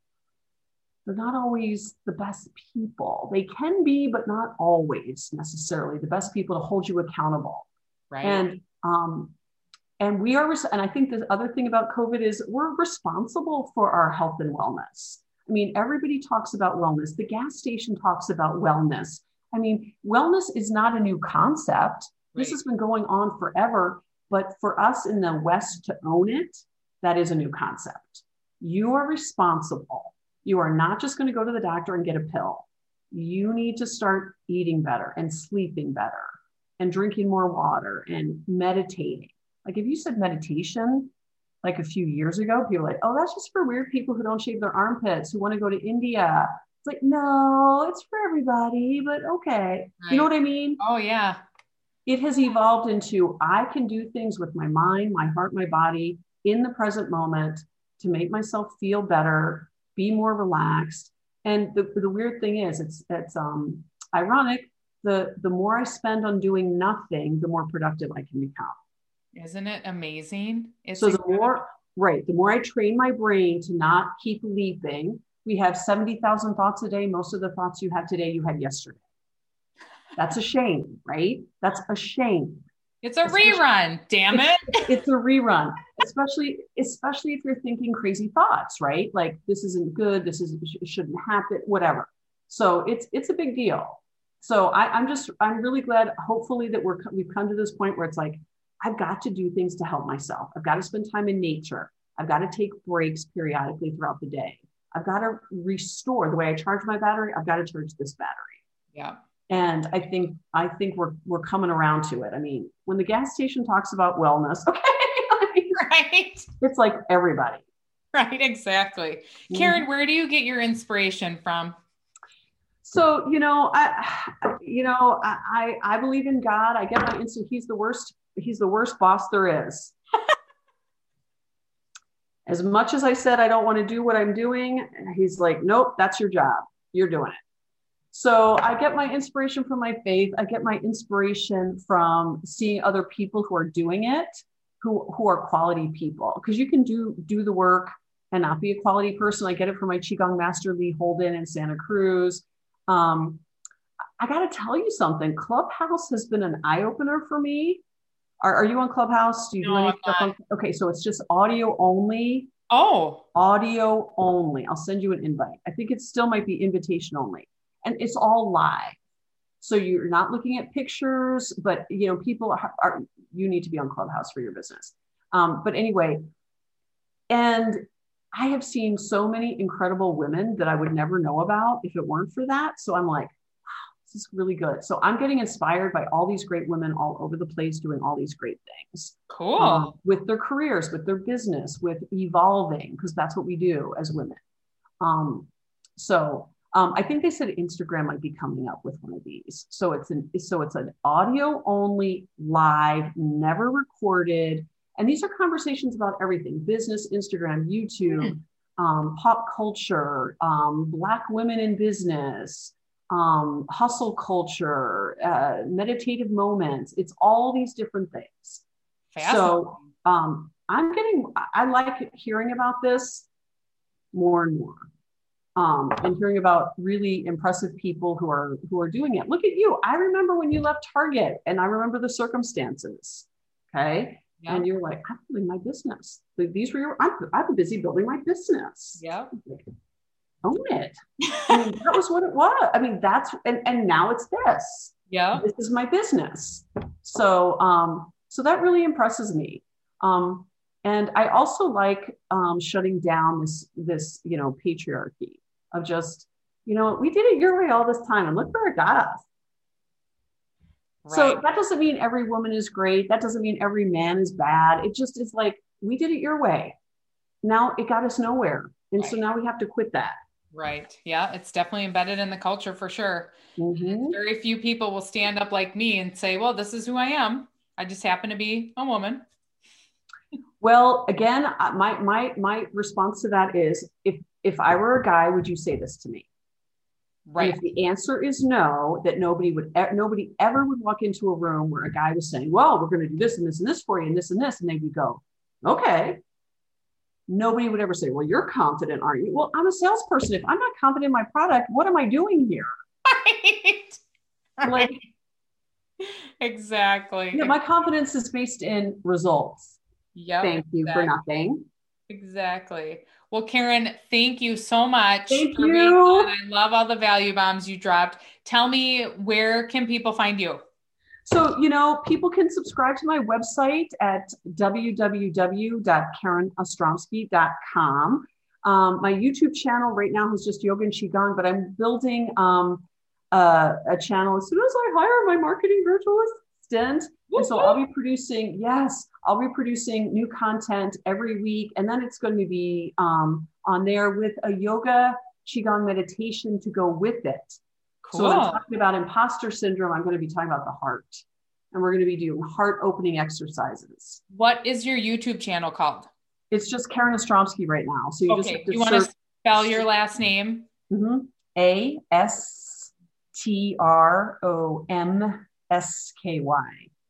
they're not always the best people. They can be, but not always necessarily the best people to hold you accountable. Right. And, um, and we are, and I think the other thing about COVID is we're responsible for our health and wellness. I mean, everybody talks about wellness. The gas station talks about wellness. I mean, wellness is not a new concept. This Right. has been going on forever. But for us in the West to own it, that is a new concept. You are responsible. You are not just going to go to the doctor and get a pill. You need to start eating better and sleeping better and drinking more water and meditating. Like if you said meditation, like a few years ago, people were like, oh, that's just for weird people who don't shave their armpits, who want to go to India. It's like, no, it's for everybody, but okay. Right. You know what I mean? Oh, yeah. It has evolved into, I can do things with my mind, my heart, my body in the present moment to make myself feel better, be more relaxed. And the, the weird thing is, it's, it's um, ironic. The, the more I spend on doing nothing, the more productive I can become. Isn't it amazing? It's so the incredible. more, right, the more I train my brain to not keep leaping, we have seventy thousand thoughts a day. Most of the thoughts you have today, you had yesterday. That's a shame, right? That's a shame. It's a Especially, rerun, damn it. It's, it's a rerun, especially, especially if you're thinking crazy thoughts, right? Like this isn't good. This is, it shouldn't happen, whatever. So it's, it's a big deal. So I, I'm just, I'm really glad, hopefully that we're, we've come to this point where it's like, I've got to do things to help myself. I've got to spend time in nature. I've got to take breaks periodically throughout the day. I've got to restore the way I charge my battery. I've got to charge this battery. Yeah. And I think, I think we're, we're coming around to it. I mean, when the gas station talks about wellness, okay, I mean, right. It's like everybody. Right. Exactly. Mm-hmm. Karen, where do you get your inspiration from? So, you know, I, you know, I, I believe in God. I get my instant, he's the worst, he's the worst boss there is. As much as I said, I don't want to do what I'm doing, he's like, nope, that's your job. You're doing it. So I get my inspiration from my faith. I get my inspiration from seeing other people who are doing it, who, who are quality people. Because you can do, do the work and not be a quality person. I get it from my Qigong master, Lee Holden in Santa Cruz. Um, I got to tell you something. Clubhouse has been an eye opener for me. Are, are you on Clubhouse? Do you no, do any stuff on, okay, so it's just audio only. Oh, audio only. I'll send you an invite. I think it still might be invitation only, and it's all live. So you're not looking at pictures, but you know, people are, are you need to be on Clubhouse for your business. Um, but anyway, and I have seen so many incredible women that I would never know about if it weren't for that. So I'm like, wow, This is really good. So I'm getting inspired by all these great women all over the place doing all these great things. Cool. Um, with their careers, with their business, with evolving, because that's what we do as women. Um, so um, I think they said Instagram might be coming up with one of these. So it's an so it's an audio only, live, never recorded. And these are conversations about everything: business, Instagram, YouTube, mm-hmm. um, pop culture, um, Black women in business, um, hustle culture, uh, meditative moments. It's all these different things. So um, I'm getting, I like hearing about this more and more. Um, and hearing about really impressive people who are who are doing it. Look at you. I remember when you left Target, and I remember the circumstances. Okay. Yeah. And you were like, I'm building my business. These were your, I'm, I'm busy building my business. Yeah. Own it. I mean, that was what it was. I mean, that's, and, and now it's this. Yeah. This is my business. So, um, so that really impresses me. Um, and I also like um, shutting down this, this, you know, patriarchy of just, you know, we did it your way all this time and look where it got us. Right. So that doesn't mean every woman is great. That doesn't mean every man is bad. It just is like, we did it your way. Now it got us nowhere. And right. So now we have to quit that. Right. Yeah. It's definitely embedded in the culture for sure. Mm-hmm. Very few people will stand up like me and say, well, this is who I am. I just happen to be a woman. Well, again, my, my, my response to that is, if, if I were a guy, would you say this to me? Right. And if the answer is no, that nobody would, nobody ever would walk into a room where a guy was saying, well, we're going to do this and this and this for you and this and this. And they would go, okay. Nobody would ever say, well, you're confident, aren't you? Well, I'm a salesperson. If I'm not confident in my product, what am I doing here? Right. Like, exactly. Yeah, my confidence is based in results. Yep, Thank you exactly. for nothing. Exactly. Well, Karen, thank you so much. Thank for you. being on. I love all the value bombs you dropped. Tell me, where can people find you? So, you know, people can subscribe to my website at w w w dot karen ostromsky dot com. Um, my YouTube channel right now has just yoga and qigong, but I'm building um, uh, a channel as soon as I hire my marketing virtual assistant. And so I'll be producing, yes, I'll be producing new content every week. And then it's going to be um, on there with a yoga qigong meditation to go with it. Cool. So when I'm talking about imposter syndrome, I'm going to be talking about the heart. And we're going to be doing heart opening exercises. What is your YouTube channel called? It's just Karen Ostromsky right now. So you okay. just have to you want search- to spell your last name? Mm-hmm. A S T R O M S K Y.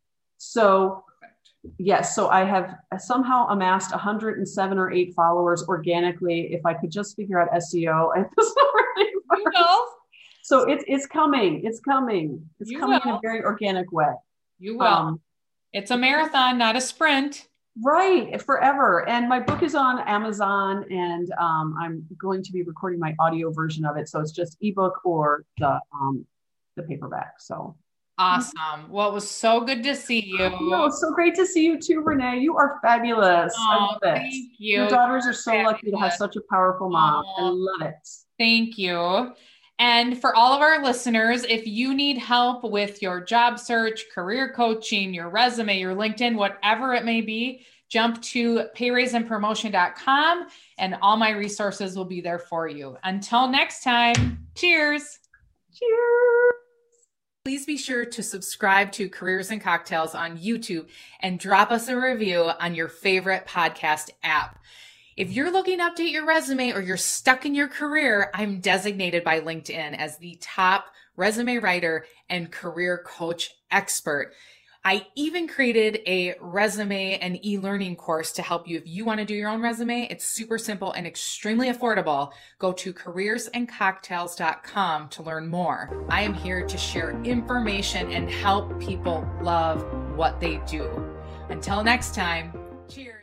So, yes, so I have somehow amassed one hundred seven or eight followers organically. If I could just figure out S E O, and this already works. So it's it's coming. It's coming. It's you coming will. in a very organic way. You will. Um, it's a marathon, not a sprint. Right, forever. And my book is on Amazon, and um, I'm going to be recording my audio version of it. So it's just ebook or the um, the paperback. So. Awesome. Well, it was so good to see you. Oh, it's so great to see you too, Renee. You are fabulous. Oh, I love it. Thank you. Your daughters are so fabulous. lucky to have such a powerful mom. Oh, I love it. Thank you. And for all of our listeners, if you need help with your job search, career coaching, your resume, your LinkedIn, whatever it may be, jump to pay raise and promotion dot com and all my resources will be there for you. Until next time, cheers. Cheers. Please be sure to subscribe to Careers and Cocktails on YouTube and drop us a review on your favorite podcast app. If you're looking to update your resume or you're stuck in your career, I'm designated by LinkedIn as the top resume writer and career coach expert. I even created a resume and e-learning course to help you if you want to do your own resume. It's super simple and extremely affordable. Go to careers and cocktails dot com to learn more. I am here to share information and help people love what they do. Until next time, cheers.